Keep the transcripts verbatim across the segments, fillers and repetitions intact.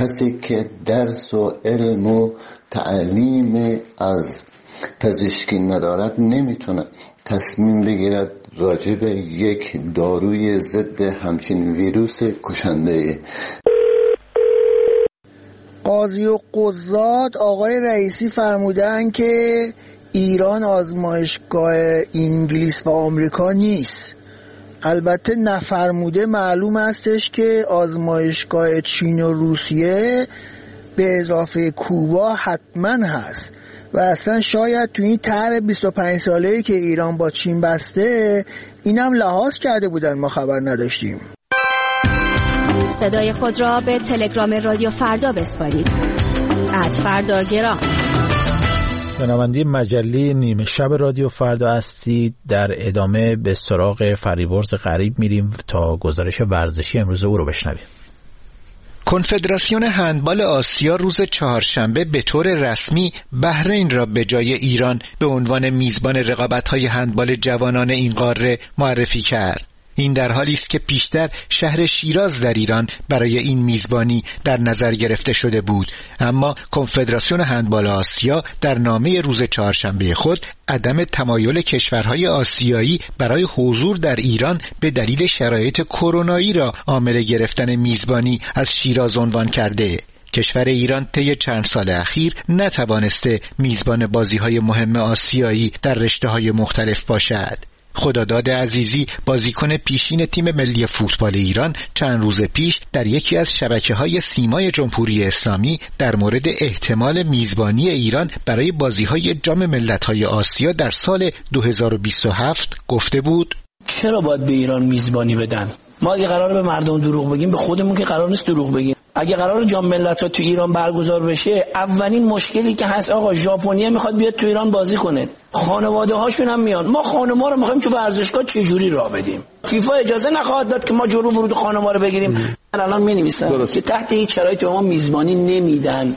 کسی که درس و علم و تعلیم از پزشکی ندارد نمیتونه تصمیم بگیرد راجع به یک داروی ضد همچین ویروس کشنده. قاضی و قضات آقای رئیسی فرمودن که ایران آزمایشگاه انگلیس و آمریکا نیست. البته نفرموده معلوم هستش که آزمایشگاه چین و روسیه به اضافه کوبا حتما هست و اصلا شاید تو این طرح بیست و پنج ساله‌ای که ایران با چین بسته اینم لحاظ کرده بودن، ما خبر نداشتیم. صدای خود را به تلگرام رادیو فردا بسپارید. ات فردا گرام. شنونده مجله نیمه شب رادیو فردا هستید. در ادامه به سراغ فریبرز غریب میریم تا گزارش ورزشی امروز او رو بشنویم. کنفدراسیون هندبال آسیا روز چهارشنبه به طور رسمی بحرین را به جای ایران به عنوان میزبان رقابت‌های هندبال جوانان این قاره معرفی کرد. این در حالی است که پیشتر شهر شیراز در ایران برای این میزبانی در نظر گرفته شده بود، اما کنفدراسیون هندبال آسیا در نامه روز چهارشنبه خود عدم تمایل کشورهای آسیایی برای حضور در ایران به دلیل شرایط کرونایی را عامل گرفتن میزبانی از شیراز عنوان کرده. کشور ایران طی چند سال اخیر نتوانسته میزبان بازی‌های مهم آسیایی در رشته‌های مختلف باشد. خداداد عزیزی بازیکن پیشین تیم ملی فوتبال ایران چند روز پیش در یکی از شبکه‌های سیمای جمهوری اسلامی در مورد احتمال میزبانی ایران برای بازی‌های جام ملت‌های آسیا در سال دو هزار و بیست و هفت گفته بود: چرا باید به ایران میزبانی بدن؟ ما اگه قراره به مردم دروغ بگیم، به خودمون که قرار نیست دروغ بگیم. اگه قرار جام ملت‌ها تو ایران برگزار بشه، اولین مشکلی که هست آقا ژاپنیا میخواد بیاد تو ایران بازی کنه، خانواده هاشون هم میان. ما خانما رو میخوایم تو ورزشگاه چه جوری راه بدیم؟ فیفا اجازه نخواهد داد که ما جلو ورود خانما رو بگیریم. الان مینویسن که تحت هیچ شرایطی به ما میزبانی نمیدن.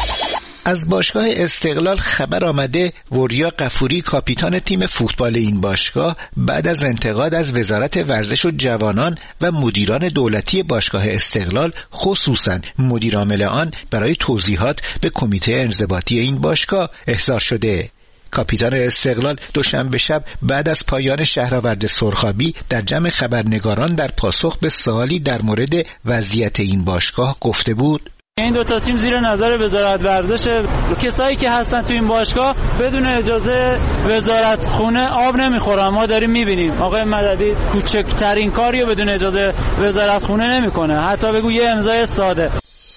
از باشگاه استقلال خبر آمده وریا غفوری کاپیتان تیم فوتبال این باشگاه بعد از انتقاد از وزارت ورزش و جوانان و مدیران دولتی باشگاه استقلال، خصوصاً مدیر عامل آن، برای توضیحات به کمیته انضباطی این باشگاه احضار شده. کاپیتان استقلال دوشنبه شب بعد از پایان شهرآورد سرخابی در جمع خبرنگاران در پاسخ به سوالی در مورد وضعیت این باشگاه گفته بود: این دو تا تیم زیر نظر وزارت ورزش، کسایی که هستن تو این باشگاه بدون اجازه وزارت خونه آب نمیخورن. ما داریم میبینیم آقای مددی کوچکترین کاریو بدون اجازه وزارت خونه نمیکنه، حتی بگو یه امضای ساده.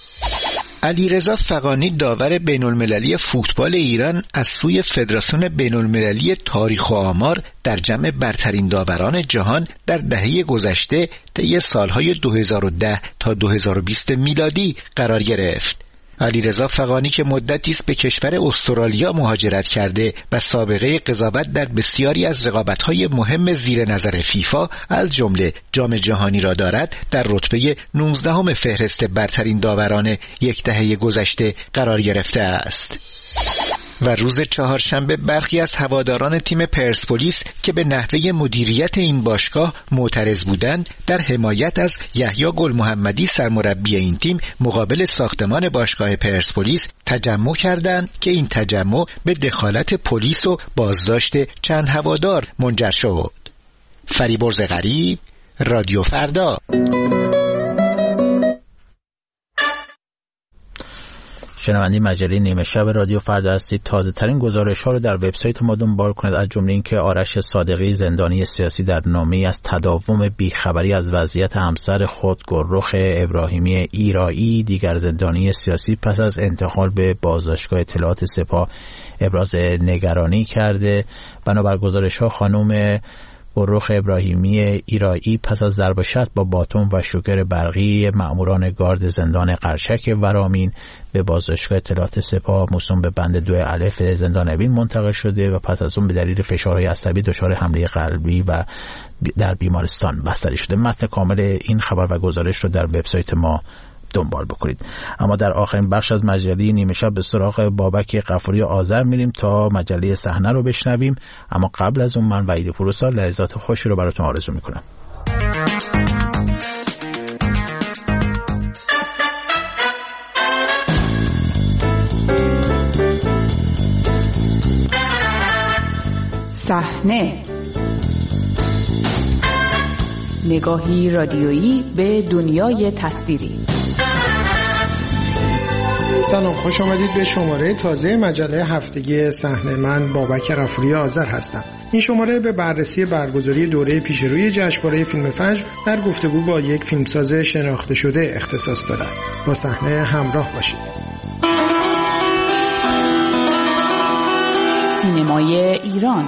علیرضا فغانی داور بین‌المللی فوتبال ایران از سوی فدراسیون بین‌المللی تاریخ و آمار در جمع برترین داوران جهان در دهه گذشته طی سالهای دو هزار و ده تا دو هزار و بیست میلادی قرار گرفت. علیرضا فغانی که مدتی است به کشور استرالیا مهاجرت کرده و سابقه قضاوت در بسیاری از رقابت‌های مهم زیر نظر فیفا از جمله جام جهانی را دارد، در رتبه نوزدهم فهرست برترین داوران یک دهه گذشته قرار گرفته است. و روز چهارشنبه برخی از هواداران تیم پرسپولیس که به نحوه مدیریت این باشگاه معترض بودند، در حمایت از یحیی گل محمدی سرمربی این تیم مقابل ساختمان باشگاه پرسپولیس تجمع کردند که این تجمع به دخالت پلیس و بازداشت چند هوادار منجر شد. فریبرز غریب، رادیو فردا. شنونده مجله نیمه شب رادیو فردا هستید. تازه ترین گزارش ها رو در وبسایت ما دنبال کنید، از جمله اینکه آرش صادقی زندانی سیاسی در نامه‌ای از تداوم بیخبری از وضعیت همسر خود گلرخ ابراهیمی ایرایی، دیگر زندانی سیاسی، پس از انتقال به بازداشتگاه اطلاعات سپاه ابراز نگرانی کرده. بنابر گزارش ها خانم گلرخ ابراهیمی ایرایی پس از ضرب و شتم با باتون و شوگر برقی مأموران گارد زندان قرچک ورامین به بازداشتگاه اطلاعات سپاه موسوم به بند دو الف زندان اوین منتقل شده و پس از اون به دلیل فشارهای عصبی دچار حمله قلبی و در بیمارستان بستری شده. متن کامل این خبر و گزارش رو در وبسایت ما دنبال بکنید. اما در آخرین بخش از مجله نیمه شب به سراغ بابک غفوری آذر میریم تا مجله صحنه رو بشنویم، اما قبل از اون من وحید پوروسا لحظات خوشی رو براتون آرزو میکنم. صحنه، نگاهی رادیویی به دنیای تصویری. سلام، خوش آمدید به شماره تازه مجله هفتگی صحنه. من بابک غفوری آذر هستم. این شماره به بررسی برگزاری دوره پیشروی جشنواره فیلم فجر در گفتگو با یک فیلمساز شناخته شده اختصاص دارد. با صحنه همراه باشید. سینمای ایران.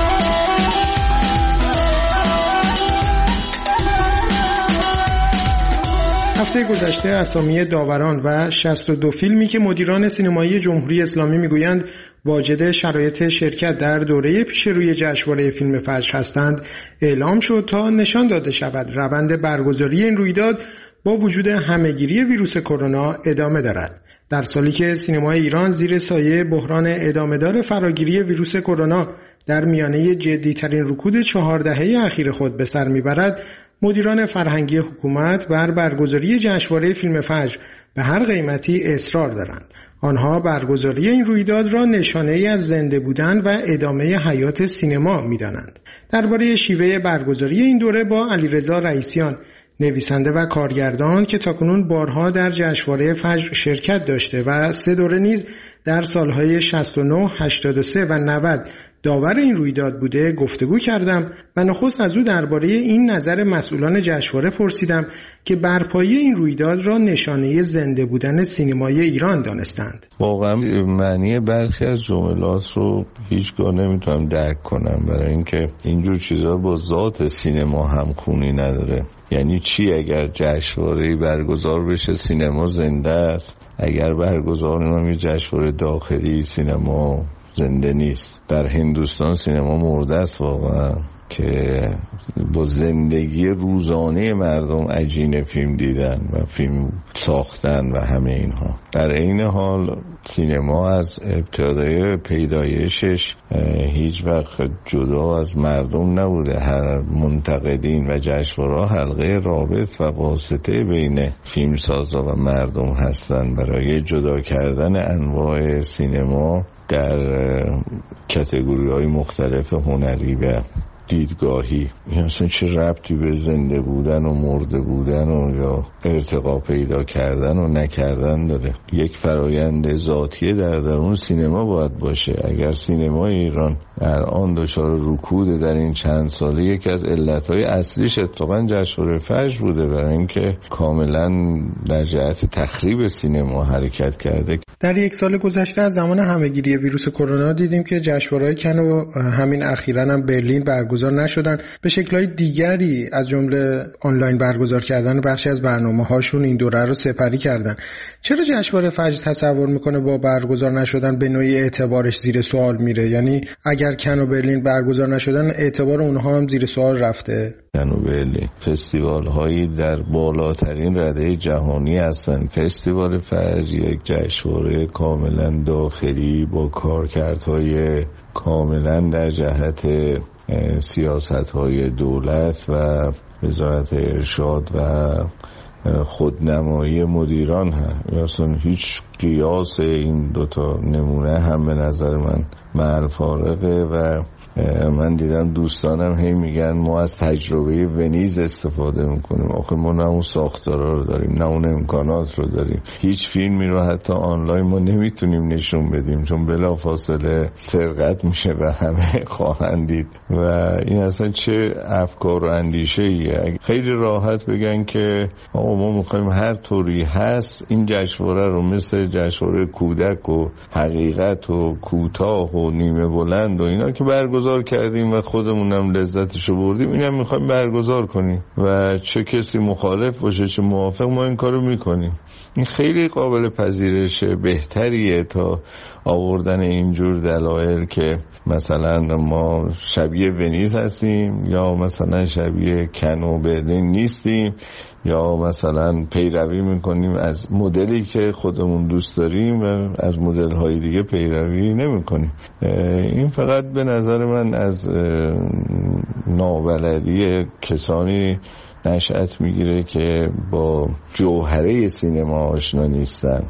هفته گذشته اسامی داوران و شصت و دو فیلمی که مدیران سینمایی جمهوری اسلامی میگویند واجد شرایط شرکت در دوره پیشروی جشنواره فیلم فجر هستند اعلام شد تا نشان داده شود روند برگزاری این رویداد با وجود همهگیری ویروس کرونا ادامه دارد. در سالی که سینمای ایران زیر سایه بحران ادامه‌دار فراگیری ویروس کرونا در میانه جدی‌ترین رکود چهار دهه اخیر خود به سر میبرد، مدیران فرهنگی حکومت بر برگزاری جشنواره فیلم فجر به هر قیمتی اصرار دارند. آنها برگزاری این رویداد را نشانه‌ای از زنده بودن و ادامه حیات سینما می‌دانند. درباره شیوه برگزاری این دوره با علیرضا رئیسیان، نویسنده و کارگردان که تاکنون بارها در جشنواره فجر شرکت داشته و سه دوره نیز در سالهای شصت و نه، هشتاد و سه و نود داور این رویداد بوده گفتگو کردم و نخست از او درباره این نظر مسئولان جشنواره پرسیدم که برپایی این رویداد را نشانه زنده بودن سینمای ایران دانستند. واقعا معنی برخی از جملات رو هیچگاه نمیتونم درک کنم، برای اینکه اینجور چیزا با ذات سینما همخونی نداره. یعنی چی اگر جشنواره‌ای برگزار بشه سینما زنده است، اگر برگزار نمیشه جشنواره داخلی سینما زنده نیست؟ در هندوستان سینما مرده است واقعا، که با زندگی روزانه مردم عجین فیلم دیدن و فیلم ساختن و همه اینها. در این حال سینما از ابتدای پیدایشش هیچ وقت جدا از مردم نبوده. هر منتقدین و جشنواره حلقه رابط و واسطه بین فیلمسازا و مردم هستند برای جدا کردن انواع سینما در کاتگوری‌های مختلف هنری و دیدگاهی. این اصلا چه ربطی به زنده بودن و مرده بودن و یا ارتقا پیدا کردن و نکردن داره؟ یک فرایند ذاتیه در درون سینما باید باشه. اگر سینمای ایران الان دچار رکود در این چند ساله، یکی از علتهای اصلیش اتفاقا جشنواره فجر بوده، برای اینکه کاملا در جهت تخریب سینما حرکت کرده. در یک سال گذشته از زمان همهگیری ویروس کرونا دیدیم که جشنواره‌های کن و همین اخیراً هم برلین برگزار نشدن. به شکل‌های دیگری از جمله آنلاین برگزار کردن بخشی از برنامه‌هاشون این دوره رو سپری کردن. چرا جشنواره فجر تصور میکنه با برگزار نشدن به نوعی اعتبارش زیر سوال میره؟ یعنی اگر کن و برلین برگزار نشدن اعتبار اونها هم زیر سوال رفته؟ کن و برلین فستیوال هایی در بالاترین رده جهانی هستن. فستیوال فجر یک جشنواره کاملا داخلی با کارکردهای کاملا در جهت سیاست‌های دولت و وزارت ارشاد و خودنمایی مدیران هست. اصلا هیچ قیاس این دوتا نمونه هم به نظر من محل فارقه و من دیدم دوستانم هی میگن ما از تجربه ونیز استفاده میکنیم. آخه ما نه اون ساختارا رو داریم نه اون امکانات رو داریم. هیچ فیلمی رو حتی آنلاین ما نمیتونیم نشون بدیم چون بلافاصله سرقت میشه و همه خواهند دید. و این اصلا چه افکار و اندیشه ایه. خیلی راحت بگن که آقا ما میخوایم هر طوری هست این جشنواره رو مثل جشنواره کودک و حقیقت و کوتاه و نیمه بلند و اینا که برگزار کردیم و خودمونم لذتشو بردیم اینم میخوایم برگزار کنیم و چه کسی مخالف باشه چه موافق ما این کارو میکنیم. این خیلی قابل پذیرشه، بهتریه تا آوردن اینجور دلایل که مثلا ما شبیه ونیز هستیم یا مثلا شبیه کن و برلین نیستیم یا مثلا پیروی میکنیم از مدلی که خودمون دوست داریم و از مدل های دیگه پیروی نمیکنیم. این فقط به نظر من از نابلدی کسانی نشأت میگیره که با جوهره سینما آشنا نیستن.